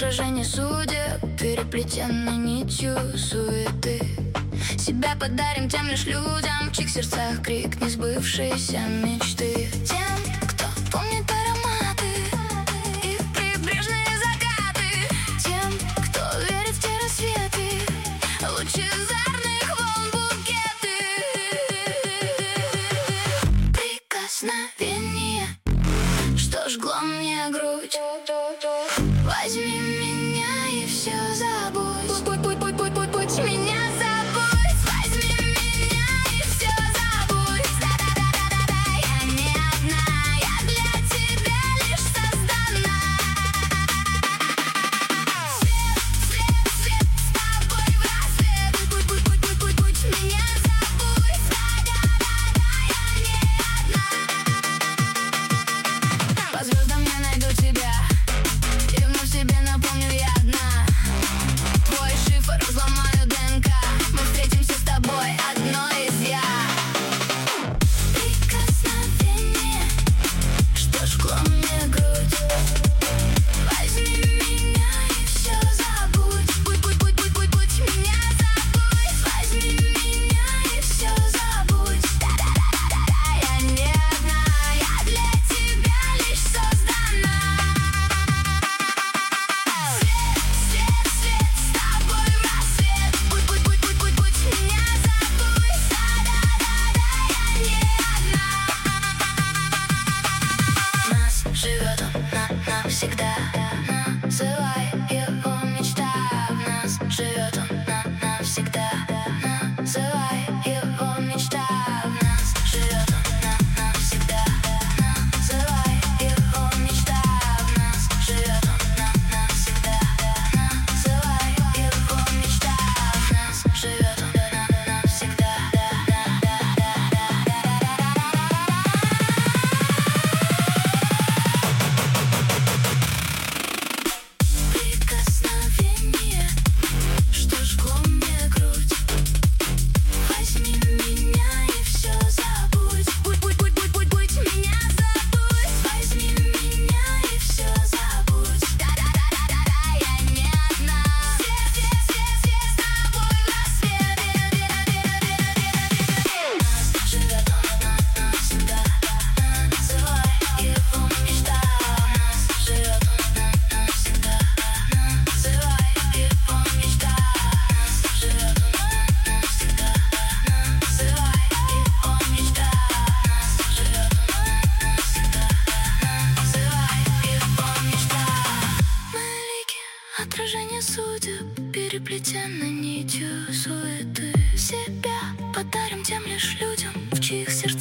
отражение судеб, переплетены нитью суеты. Себя подарим тем лишь людям, в чьих сердцах крик несбывшейся мечты. Тем, кто помнит ароматы и прибрежные закаты. Тем, кто верит в те рассветы, лучезарных волн букеты. Прикосновение, что жгло мне грудь. Возьми меня и все забудь. Путь меня забудь. Возьми меня и все забудь. Да-да-да-да-да, я не одна, я для тебя лишь создана. Свет, свет, с тобой в рассвет. Путь меня забудь. Да-да-да-да, я не одна. По звездам я найду тебя, и вновь себе напомню, я одна. Твой шифр взломаю ДНК, мы встретимся с тобой одной из я. Прикосновение, что жгло мне грудь. Возьми меня и все забудь. Путь меня забудь. Возьми меня и все забудь. Да-да-да-да-да, я не одна, я для тебя лишь создана. Свет, свет, с тобой в рассвет. Путь меня забудь. Да-да-да-да, я не одна. Нас живет он навсегда. Называй его мечта. В нас живет он навсегда. Называй его мечта. В нас живет он навсегда. Называй его мечта. В нас живет он навсегда. Называй его мечта. В нас живет он навсегда. Прикосновение, что жгло мне грудь. Возьми меня и все забудь. Путь меня забудь. Возьми меня и все забудь. Да-да-да-да-да, я не одна. Свет, с тобой в рассвет. Нас живет он навсегда. Называй его мечта. Нас живет он навсегда. Называй его мечта. Нас живет он навсегда. Называй его мечта. Нас живет он навсегда. Называй его мечта. Мы лики, отражение судеб, переплетены нитью суеты. Себя подарим тем лишь людям, в чьих сердцах